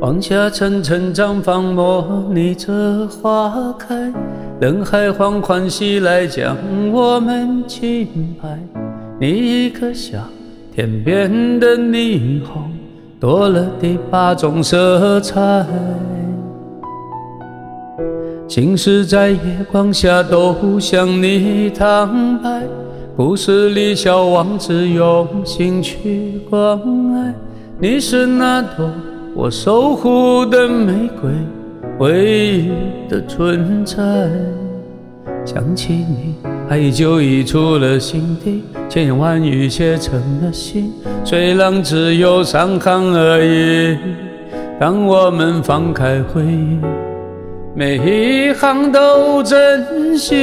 黄霞层层绽放，模拟着花开，人海缓缓袭来，将我们轻拍。你一个笑，天边的霓虹多了第8种色彩，心事在月光下都向你坦白，故事里小王子用心去关爱，你是那朵我守护的玫瑰，唯一的存在。想起你，爱就溢出了心底，千言万语写成了信，虽然只有3行而已。当我们放开回忆，每一行都珍惜。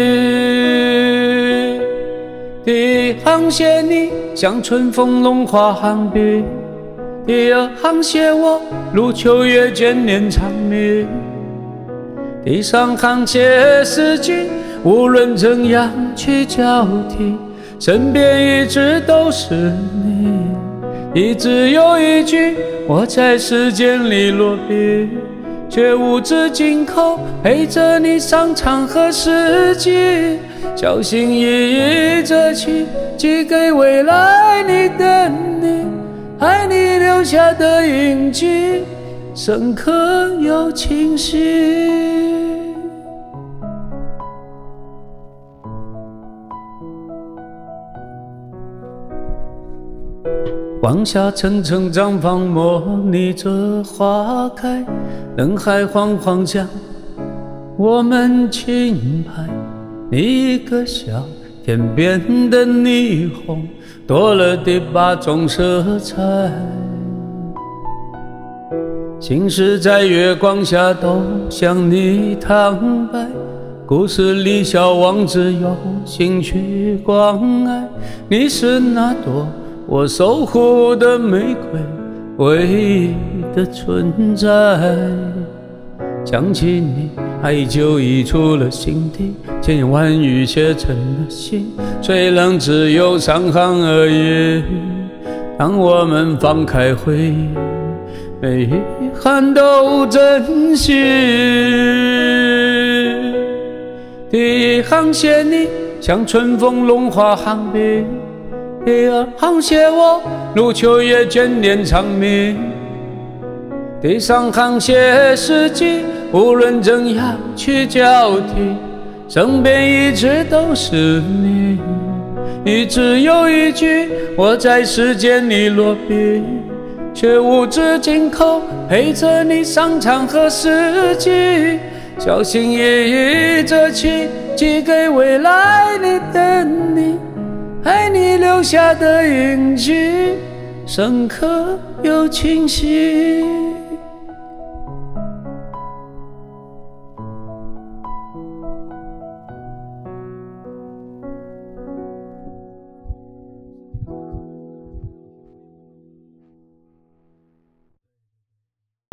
第一行写你，像春风弄花寒冰；第2行写我，如秋月眷恋长鸣；第3行写四季，无论怎样去交替，身边一直都是你。一直有一句，我在时间里落笔，却无止境口陪着你上场和四季，小心翼翼着寄给未来你的你，爱你留下的印记，深刻又清晰。黄霞层层绽放，模拟着花开，人海缓缓将我们轻拍。你一个笑，天边的霓虹多了第8种色彩，心事在月光下都向你坦白，故事里小王子用心去关爱，你是那朵我守护的玫瑰，唯一的存在。想起你，爱就溢出了心底，千言万语写成了信，虽然只有3行而已。当我们放开回忆，每一行都珍惜。第1行写你，像春风弄花寒冰；第2行写我，如秋月眷恋长鸣；第3行写四季，无论怎样去交替，身边一直都是你。一直有一句，我在时间里落笔，却无止境口陪着你上场和四季，小心翼翼着寄给未来你的你，爱你留下的印记，深刻又清晰。